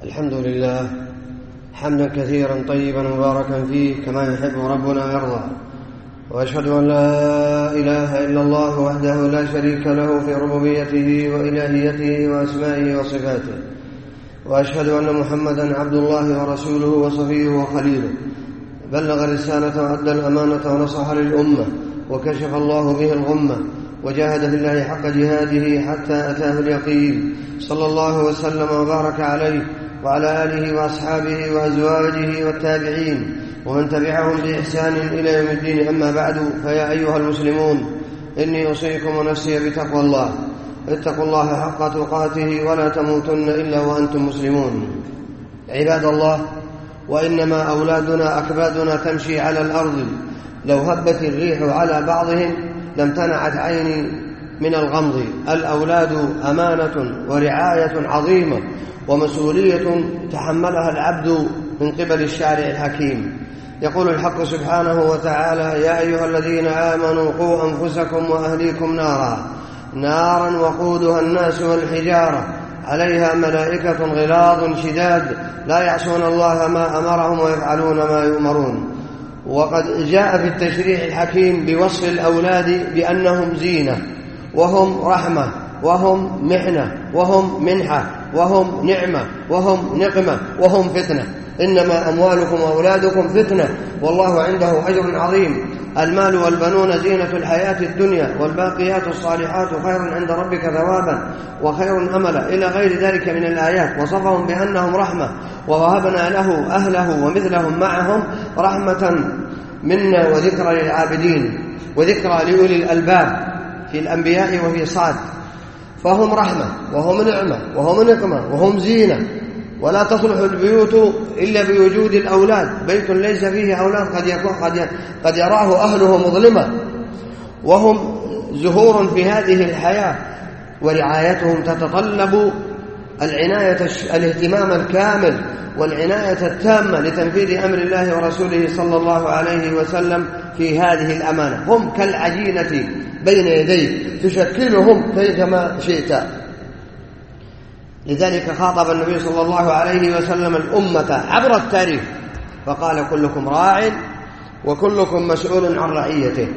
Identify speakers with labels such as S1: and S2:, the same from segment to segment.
S1: الحمد لله حمدا كثيرا طيبا مباركا فيه كما يحب ربنا ويرضى، وأشهد أن لا إله إلا الله وحده لا شريك له في ربوبيته وإلهيته وأسمائه وصفاته، وأشهد أن محمدا عبد الله ورسوله وصفيه وخليله، بلغ الرسالة وأدى الأمانة ونصح للأمة وكشف الله به الغمة، وجاهد في الله حق جهاده حتى أتاه اليقين، صلى الله وسلم وبارك عليه وعلى آله وأصحابه وأزواجه والتابعين ومن تبعهم بإحسان إلى يوم الدين. أما بعد، فيا أيها المسلمون، إني أوصيكم ونفسي بتقوى الله. اتقوا الله حق تقاته ولا تموتن إلا وأنتم مسلمون. عباد الله، وإنما أولادنا أكبادنا تمشي على الأرض، لو هبت الريح على بعضهم لامتنعت عيني من الغمض. الأولاد أمانة ورعاية عظيمة ومسؤولية تحملها العبد من قبل الشارع الحكيم. يقول الحق سبحانه وتعالى: يا أيها الذين آمنوا قوا أنفسكم وأهليكم نارا وقودها الناس والحجارة عليها ملائكة غلاظ شداد لا يعصون الله ما أمرهم ويفعلون ما يؤمرون. وقد جاء في التشريع الحكيم بوصف الأولاد بأنهم زينة، وهم رحمة، وهم محنة، وهم منحة، وهم نعمة، وهم نقمة، وهم فتنة. إنما أموالكم وأولادكم فتنة والله عنده أجر عظيم. المال والبنون زينة الحياة الدنيا والباقيات الصالحات خير عند ربك ثوابا وخير أملا، إلى غير ذلك من الآيات. وصفهم بأنهم رحمة، ووهبنا له أهله ومثلهم معهم رحمة منا وذكرى للعابدين وذكرى لأولي الألباب في الأنبياء وفي صاد. فهم رحمة وهم نعمة وهم نقمة وهم زينة، ولا تصلح البيوت إلا بوجود الأولاد. بيت ليس فيه أولاد قد يراه أهله مظلمة، وهم زهور في هذه الحياة، ورعايتهم تتطلب الاهتمام الكامل والعناية التامة لتنفيذ أمر الله ورسوله صلى الله عليه وسلم في هذه الأمانة. هم كالعجينة بين يديك تشكلهم كيفما شئت. لذلك خاطب النبي صلى الله عليه وسلم الأمة عبر التاريخ فقال: كلكم راع وكلكم مسؤول عن رعيته.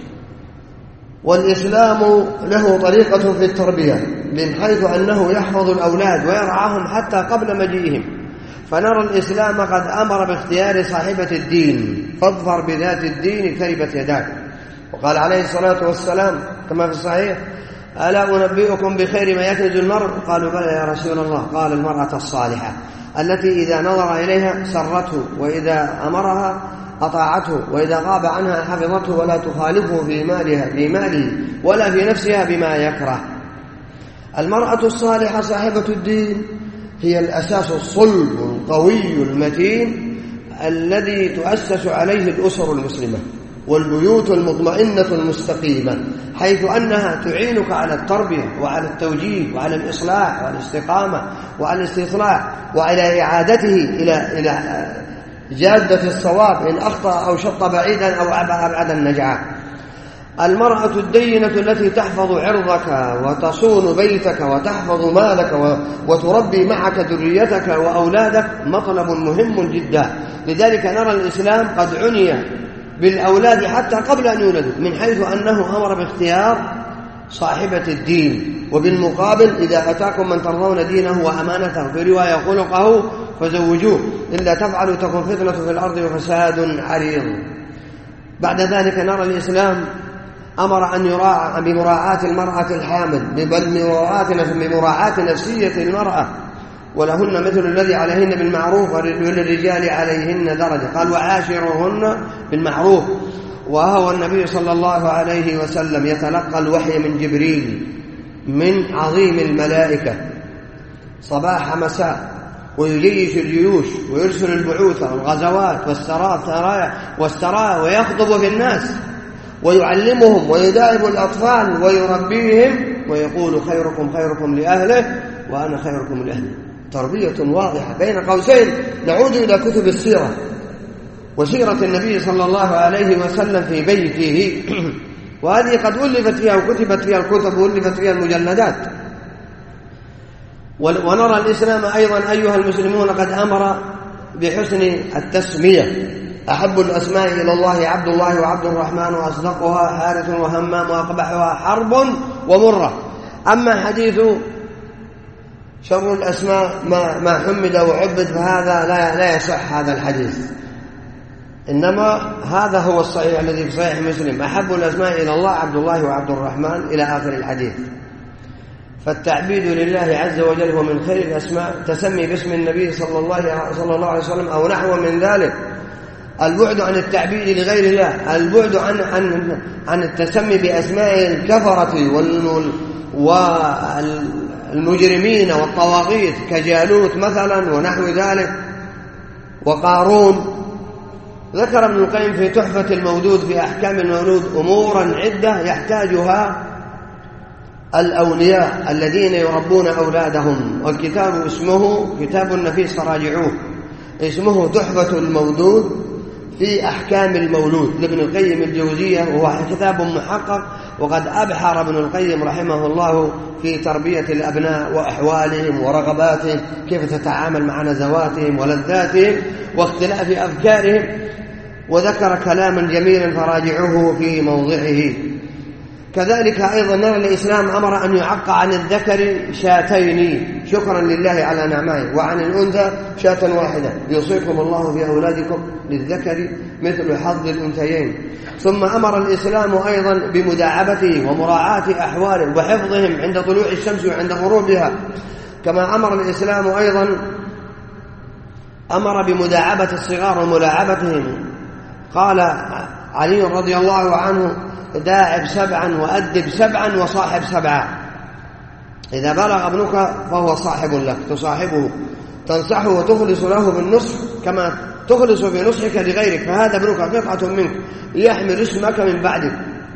S1: والإسلام له طريقة في التربية من حيث أنه يحفظ الأولاد ويرعاهم حتى قبل مجيئهم. فنرى الإسلام قد أمر باختيار صاحبة الدين، فاظفر بذات الدين تربت يداك. وقال عليه الصلاة والسلام كما في الصحيح: ألا أنبئكم بخير ما يكنز المرء؟ قالوا: بلى يا رسول الله. قال: المرأة الصالحة التي إذا نظر إليها سرته، وإذا أمرها أطاعته، وإذا غاب عنها حفظته، ولا تخالفه في ماله ولا في نفسها بما يكره. المرأة الصالحة صاحبة الدين هي الأساس الصلب القوي المتين الذي تؤسس عليه الأسر المسلمة والبيوت المطمئنة المستقيمة، حيث أنها تعينك على التربية وعلى التوجيه وعلى الإصلاح وعلى الاستقامة وعلى الاستصلاح وعلى إعادته إلى جادة الصواب إن أخطأ أو شط بعيدا أو أبعد النجاة. المرأة الدينة التي تحفظ عرضك وتصون بيتك وتحفظ مالك وتربي معك ذريتك وأولادك مطلب مهم جدا. لذلك نرى الإسلام قد عني بالأولاد حتى قبل أن يولدوا، من حيث أنه أمر باختيار صاحبة الدين، وبالمقابل إذا أتاكم من ترضون دينه وأمانته في رواية خلقه فزوجوه، إلا تفعلوا تكن فتنة في الأرض وفساد عريض. بعد ذلك نرى الإسلام أمر أن يراعى بمراعاة المرأة الحامل، بل بمراعاة نفسية المرأة، ولهن مثل الذي عليهن بالمعروف وللرجال عليهن درجة. قال: وعاشرهن بالمعروف. وهو النبي صلى الله عليه وسلم يتلقى الوحي من جبريل من عظيم الملائكة صباح مساء، ويجيش الجيوش ويرسل البعوث والغزوات والسرايا ويخطب في الناس ويعلمهم ويداعب الأطفال ويربيهم ويقول: خيركم خيركم لأهله وأنا خيركم لأهلي. تربية واضحة. بين قوسين نعود إلى كتب السيرة وسيرة النبي صلى الله عليه وسلم في بيته، وهذه قد ألفت فيها وكتبت فيها الكتب وألفت فيها المجلدات. ونرى الإسلام أيضا أيها المسلمون قد أمر بحسن التسمية. أحب الأسماء إلى الله عبد الله وعبد الرحمن، وأصدقها حارث وهمام، وأقبحها حرب ومرة. أما حديث شر الأسماء ما حمد وعبد فهذا لا يصح هذا الحديث، إنما هذا هو الصحيح الذي في صحيح مسلم: أحب الأسماء إلى الله عبد الله وعبد الرحمن إلى آخر الحديث. فالتعبيد لله عز وجل هو من خير الأسماء، تسمي باسم النبي صلى الله عليه وسلم أو نحو من ذلك. البعد عن التعبيد لغير الله، البعد عن التسمي بأسماء الكفرة والمجرمين والطواغيت كجالوت مثلا ونحو ذلك وقارون. ذكر ابن القيم في تحفة المولود في أحكام المولود أمورا عدة يحتاجها الأولياء الذين يربون أولادهم، والكتاب اسمه كتاب نفيس راجعوه، اسمه تحفة المولود في أحكام المولود لابن القيم الجوزية، وهو كتاب محقق. وقد أبحر ابن القيم رحمه الله في تربية الأبناء وأحوالهم ورغباتهم، كيف تتعامل مع نزواتهم ولذاتهم واختلاف أفكارهم، وذكر كلاما جميلا فراجعوه في موضعه. كذلك أيضا نرى الإسلام أمر أن يعق عن الذكر شاتين شكرا لله على نعمائه، وعن الأنثى شاة واحدة، يوصيكم الله في أولادكم للذكر مثل حظ الأنثيين. ثم أمر الإسلام أيضا بمداعبته ومراعاة أحوالهم وحفظهم عند طلوع الشمس وعند غروبها، كما أمر الإسلام أيضا أمر بمداعبة الصغار وملاعبتهم. قال علي رضي الله عنه: داعب 7 وأدب 7 وصاحب 7. إذا بلغ ابنك فهو صاحب لك، تصاحبه تنصحه وتخلص له بالنصح كما تخلص في نصحك لغيرك، فهذا ابنك قطعة منك يحمل اسمك من بعدك.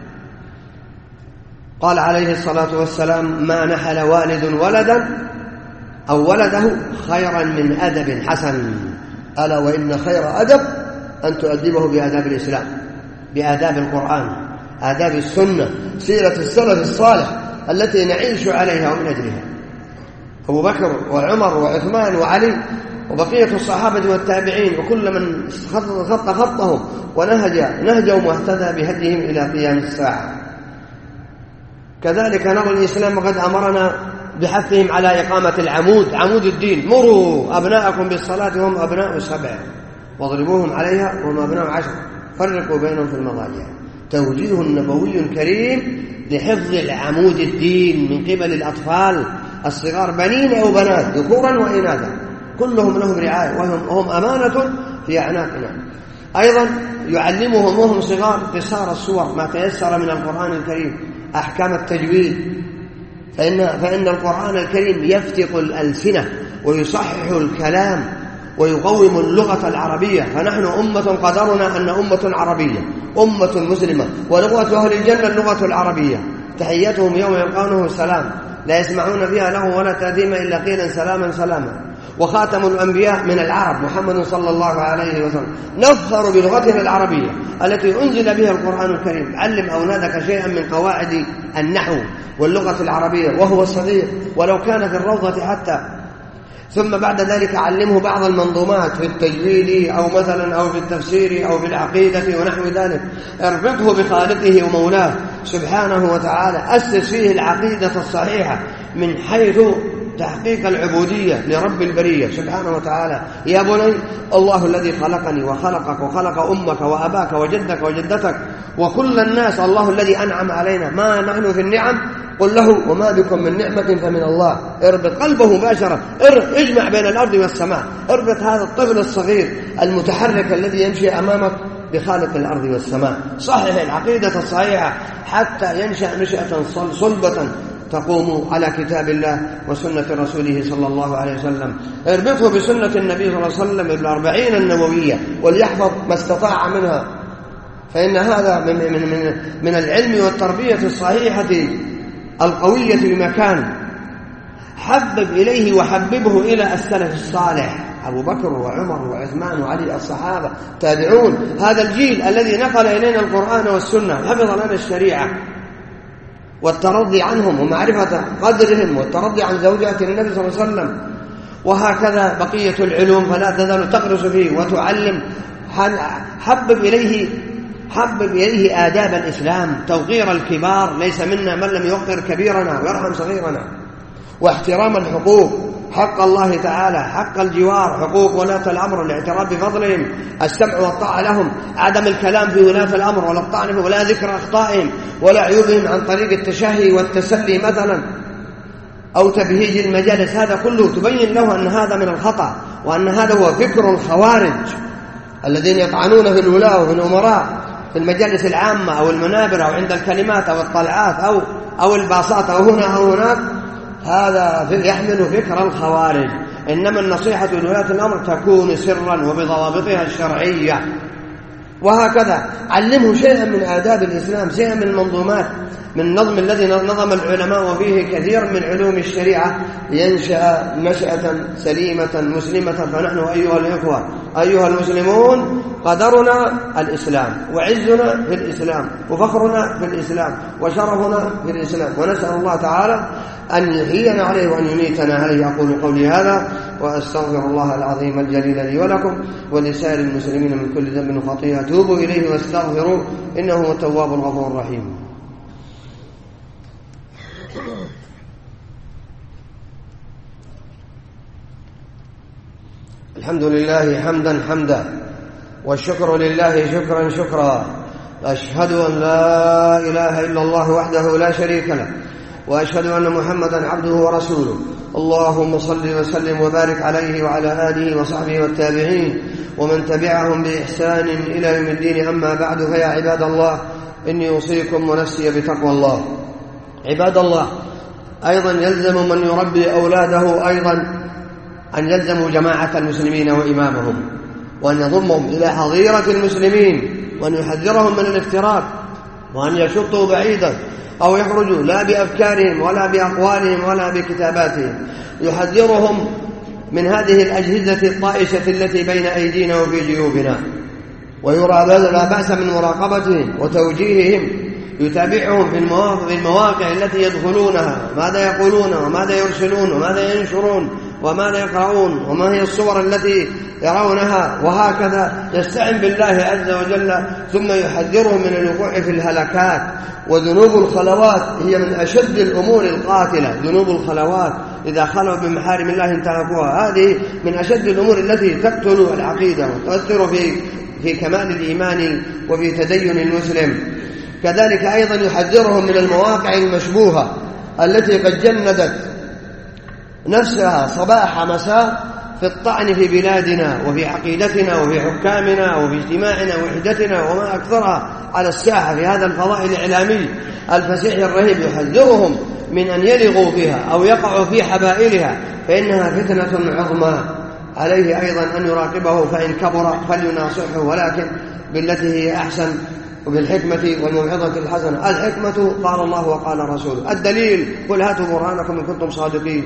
S1: قال عليه الصلاة والسلام: ما نحل والد ولدا أو ولده خيرا من أدب حسن، ألا وإن خير أدب أن تؤدبه بآداب الإسلام، بآداب القرآن، آداب السنة، سيرة السلف الصالح التي نعيش عليها ومن أجلها. أبو بكر وعمر وعثمان وعلي وبقية الصحابة والتابعين وكل من خط خطهم ونهج نهجهم واهتدى بهديهم إلى قيام الساعة. كذلك نرى الإسلام قد أمرنا بحثهم على إقامة العمود، عمود الدين: مروا أبناءكم بالصلاة وهم أبناء 7 واضربوهم عليها وهم أبناء 10 فرقوا بينهم في المضاجع. توجيه نبوي كريم لحفظ العمود الدين من قبل الأطفال الصغار، بنين أو بنات، ذكورا وإناثا، كلهم لهم رعاية وهم أمانة في أعناقنا. أيضا يعلمهم وهم صغار قصار السور، ما تيسر من القرآن الكريم، أحكام التجويد، فإن القرآن الكريم يفتق الألسنة ويصحح الكلام ويقوم اللغة العربية. فنحن أمة قدرنا أن أمة عربية، أمة مسلمة، ولغة أهل الجنة اللغة العربية. تحيتهم يوم يلقونه السلام، لا يسمعون فيها له ولا تأثيم إلا قيلا سلاما سلاما. وخاتم الأنبياء من العرب محمد صلى الله عليه وسلم، نفخر بلغتنا العربية التي أنزل بها القرآن الكريم. علم أولادك شيئا من قواعد النحو واللغة العربية وهو صغير، ولو كان في الروضة حتى. ثم بعد ذلك علمه بعض المنظومات في التجويد أو مثلا أو في التفسير أو في العقيدة ونحو ذلك. اربطه بخالقه ومولاه سبحانه وتعالى، أسس فيه العقيدة الصحيحة من حيث تحقيق العبودية لرب البرية سبحانه وتعالى. يا بني، الله الذي خلقني وخلقك وخلق أمك وأباك وجدك وجدتك وكل الناس، الله الذي أنعم علينا، ما نحن في النعم؟ قل له: وما بكم من نعمة فمن الله. اربط قلبه مباشرة، اجمع بين الأرض والسماء، اربط هذا الطفل الصغير المتحرك الذي يمشي أمامك بخالق الأرض والسماء. صحح العقيدة الصحيحة حتى ينشأ نشأة صلبة تقوم على كتاب الله وسنة رسوله صلى الله عليه وسلم. اربطه بسنة النبي صلى الله عليه وسلم ب40 النووية، وليحفظ ما استطاع منها، فإن هذا من العلم والتربية الصحيحة القوية بمكان. حبب إليه وحببه إلى السلف الصالح، أبو بكر وعمر وعثمان وعلي، الصحابة تابعون، هذا الجيل الذي نقل إلينا القرآن والسنة وحفظ لنا الشريعة. والترضي عنهم ومعرفة قدرهم والترضي عن زوجات النبي صلى الله عليه وسلم. وهكذا بقية العلوم فلا تزال تغرس فيه وتعلم. حبب إليه آداب الإسلام، توقير الكبار، ليس منا من لم يوقر كبيرنا ويرحم صغيرنا، واحترام الحقوق، حق الله تعالى، حق الجوار، حقوق ولاة الأمر، الاعتراف بفضلهم، السمع والطاعة لهم، عدم الكلام في ولاة الأمر ولا الطعن ولا ذكر أخطائهم ولا عيوبهم عن طريق التشهي والتسلي مثلا أو تبهيج المجالس. هذا كله تبين له أن هذا من الخطأ، وأن هذا هو فكر الخوارج الذين يطعنون في الولاة وفي الأمراء في المجالس العامة أو المنابر أو عند الكلمات أو الطلعات أو الباصات أو هنا أو هناك. هذا يحمل فكر الخوارج. إنما النصيحة لولاة الأمر تكون سرا وبضوابطها الشرعية. وهكذا علمه شيئا من آداب الإسلام، شيئا من المنظومات، من النظم الذي نظم العلماء وفيه كثير من علوم الشريعة لينشأ نشأة سليمة مسلمة. فنحن أيها الإخوة أيها المسلمون قدرنا الإسلام، وعزنا في الإسلام، وفخرنا في الإسلام، وشرفنا في الإسلام، ونسأل الله تعالى أن يحيينا عليه وأن يميتنا عليه. أقول قولي هذا وأستغفر الله العظيم الجليل لي ولكم ولسائر المسلمين من كل ذنب وخطيئة. توبوا إليه واستغفروه إنه هو التواب الغفور الرحيم. الحمد لله حمدا حمدا، والشكر لله شكرا شكرا. أشهد أن لا إله إلا الله وحده لا شريك له، وأشهد أن محمدا عبده ورسوله. اللهم صل وسلم وبارك عليه وعلى آله وصحبه والتابعين ومن تبعهم بإحسان إلى يوم الدين. أما بعد، فيا عباد الله إني أوصيكم ونفسي بتقوى الله. عباد الله، أيضا يلزم من يربي أولاده أيضا أن يلزموا جماعة المسلمين وإمامهم، وأن يضمهم إلى حظيرة المسلمين، وأن يحذرهم من الافتراق، وأن يشطوا بعيدا أو يخرجوا لا بأفكارهم ولا بأقوالهم ولا بكتاباتهم. يحذرهم من هذه الأجهزة الطائشة التي بين أيدينا وفي جيوبنا، ويرى لا بأس من مراقبتهم وتوجيههم. يتابعهم في المواقع التي يدخلونها، ماذا يقولون وماذا يرسلون وماذا ينشرون وماذا يقرؤون وما هي الصور التي يرونها، وهكذا يستعن بالله عز وجل. ثم يحذرهم من الوقوع في الهلكات. وذنوب الخلوات هي من أشد الأمور القاتلة. ذنوب الخلوات إذا خلوا بمحارم الله انتهكوها، هذه من أشد الأمور التي تقتل العقيدة وتؤثر في كمال الإيمان وفي تدين المسلم. كذلك أيضا يحذرهم من المواقع المشبوهة التي قد جندت نفسها صباح مساء في الطعن في بلادنا وفي عقيدتنا وفي حكامنا وفي اجتماعنا ووحدتنا وما أكثرها على الساحة في هذا الفضاء الإعلامي الفسيح الرهيب. يحذرهم من أن يلغوا بها أو يقعوا في حبائلها، فإنها فتنة عظمى. عليه أيضا أن يراقبه، فإن كبر فليناصحه، ولكن بالتي هي أحسن وبالحكمة والموعظة الحسنة. الحكمة قال الله وقال رسوله، الدليل قل هاتوا برهانكم إن كنتم صادقين.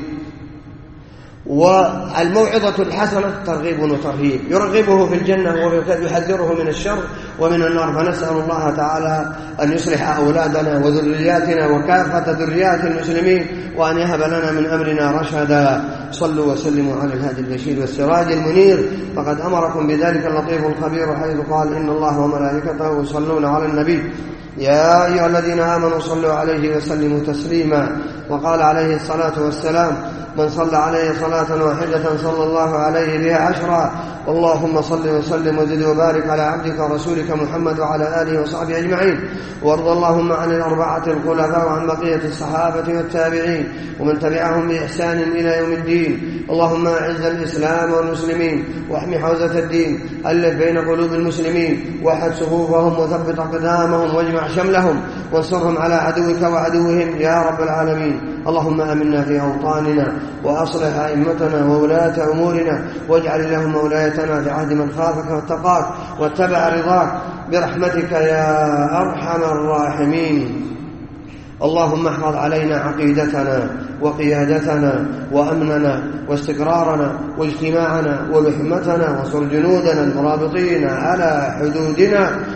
S1: والموعظة الحسنة ترغيب وترهيب، يرغبه في الجنة ويحذره من الشر ومن النار. فنسأل الله تعالى أن يصلح أولادنا وذرياتنا وكافة ذريات المسلمين، وأن يهب لنا من أمرنا رشدا. صلوا وسلموا على الهادي البشير والسراج المنير، فقد أمركم بذلك اللطيف الخبير، حيث قال إن الله وملائكته يصلون على النبي يا أيها الذين آمنوا صلوا عليه وسلموا تسليما. وقال عليه الصلاة والسلام من صلى عليه صلاة واحدة صلى الله عليه بها 10. اللهم صل وسلم وزد وبارك على عبدك ورسولك محمد وعلى آله وصحبه أجمعين. وارض اللهم عن الأربعة الخلفاء وعن بقية الصحابة والتابعين ومن تبعهم بإحسان إلى يوم الدين. اللهم أعز الإسلام والمسلمين واحمي حوزة الدين، ألف بين قلوب المسلمين، وحد صفوفهم وثبت أقدامهم واجمع شملهم، وانصرهم على عدوك وعدوهم يا رب العالمين. اللهم آمنا في أوطاننا، وأصلح أئمتنا وولاة أمورنا، واجعل اللهم ولايتنا في عهد من خافك واتقاك واتبع رضاك برحمتك يا أرحم الراحمين. اللهم احفظ علينا عقيدتنا وقيادتنا وأمننا واستقرارنا واجتماعنا ولحمتنا، وانصر جنودنا المرابطين على حدودنا،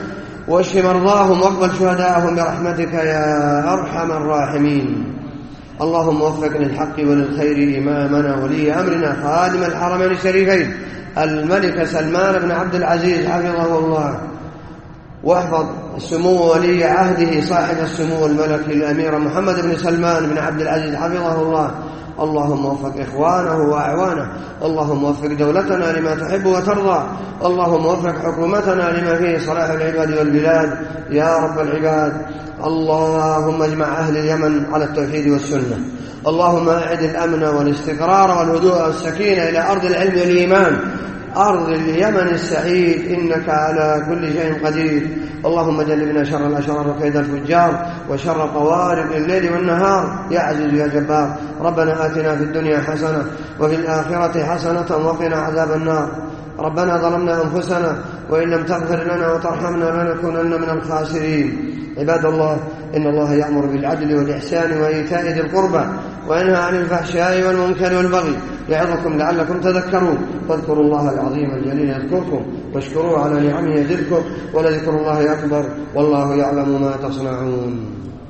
S1: واشف مرضاهم واقبل شهداءهم برحمتك يا أرحم الراحمين. اللهم وفق للحق وللخير إمامنا ولي أمرنا خادم الحرمين الشريفين الملك سلمان بن عبد العزيز حفظه الله، واحفظ السمو ولي عهده صاحب السمو الملكي الأمير محمد بن سلمان بن عبد العزيز حفظه الله. اللهم وفق إخوانه وأعوانه، اللهم وفق دولتنا لما تحب وترضى، اللهم وفق حكومتنا لما فيه صلاح العباد والبلاد يا رب العباد. اللهم اجمع أهل اليمن على التوحيد والسنة، اللهم أعد الأمن والاستقرار والهدوء والسكينة إلى أرض العلم والإيمان، أرض اليمن السعيد، إنك على كل شيء قدير. اللهم جنبنا شر الأشرار وكيد الفجار وشر طوارق الليل والنهار يا عزيز يا جبار. ربنا آتنا في الدنيا حسنة وفي الآخرة حسنة وقنا عذاب النار. ربنا ظلمنا أنفسنا وإن لم تغفر لنا وترحمنا لنكونن من الخاسرين. عباد الله، إن الله يأمر بالعدل والإحسان وإيتاء ذي القربى وينهى عن الفحشاء والمنكر والبغي يعظكم لعلكم تذكرون. فاذكروا الله العظيم الجليل يذكركم واشكروه على نعمه يزدكم ولذكر الله أكبر والله يعلم ما تصنعون.